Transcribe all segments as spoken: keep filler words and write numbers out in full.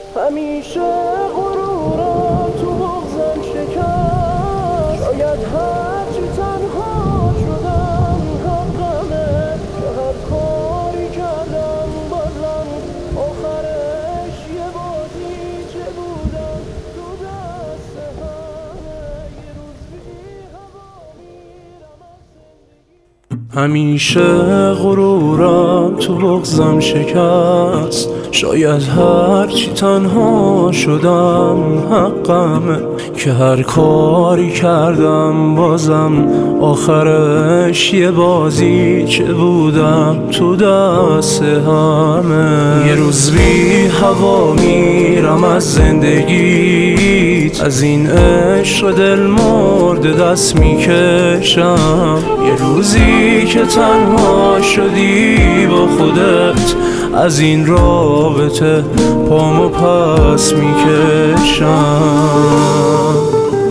همیشه غرورم تو بغضم شکست، شاید هرچی تنها شدم حقمه که هر کاری کردم بازم آخرش یه بازیچه بودم تو دست همه. یه روز بی هوا میرم از زندگی. همیشه غرورم تو بغضم شکست، شاید هرچی تنها شدم حقمه که هر کاری کردم بازم آخرش یه بازی چه بودم تو دست همه. یه روز بی هوا میرم از زندگیت، از این عشق دل مرده دست میکشم. یه روزی که تنها شدی با خودت، از این رابطه پامو پس میکشم.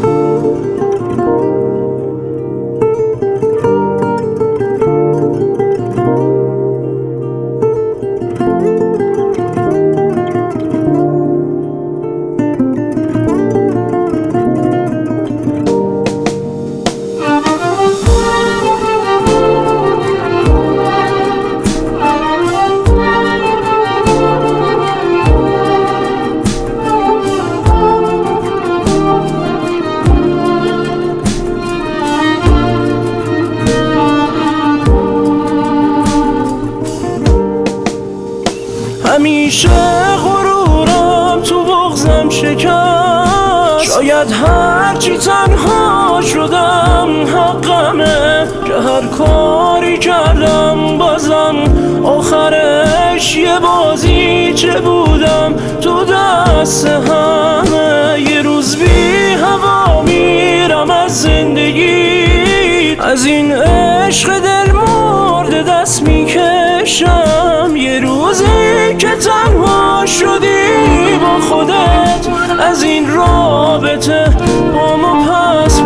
همیشه غرورم تو بغضم شکست، شاید هرچی تنها شدم حقمه که هر کاری کردم بازم آخرش یه بازی چه بودم تو دست همه. یه روز بی هوا میرم از زندگی، از این عشق دل مرده دست میکشم. یه روزی که تنها شدی با خودت، از این رابطه پامو پس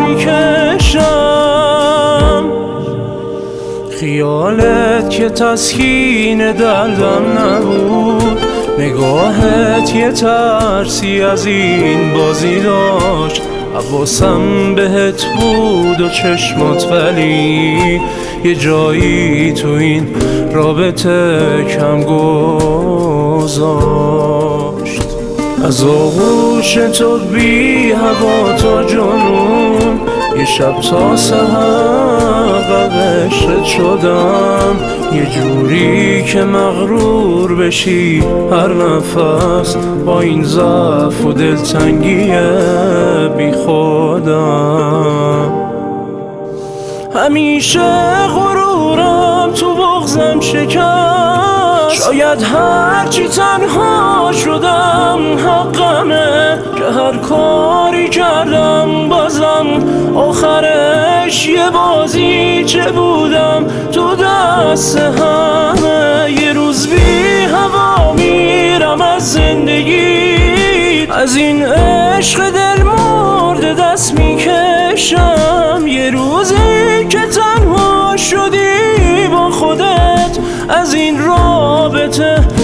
میکشم. خیالت که تسکین دردم نبود، نگاهت یه ترسی از این بازی داشت. حواسم بهت بود و چشمات، ولی یه جایی تو این رابطه کم گذاشت. از آغوش تو بی هوا تا جنون، یه شب تا سحر غرق عشقت شدم. یه جوری که مغرور بشی هر نفس با این ضعف و دلتنگی بی خودم. همیشه غرورم تو بغضم شکست، شاید هرچی تنها شدم حقمه که هر کاری کردم بازم آخرش یه بازی چه بودم تو دست همه. یه روز بی هوا میرم از زندگی، از این عشق دل مرده دست میکشم. یه روزی که تنها شدی با خودت، از این رابطه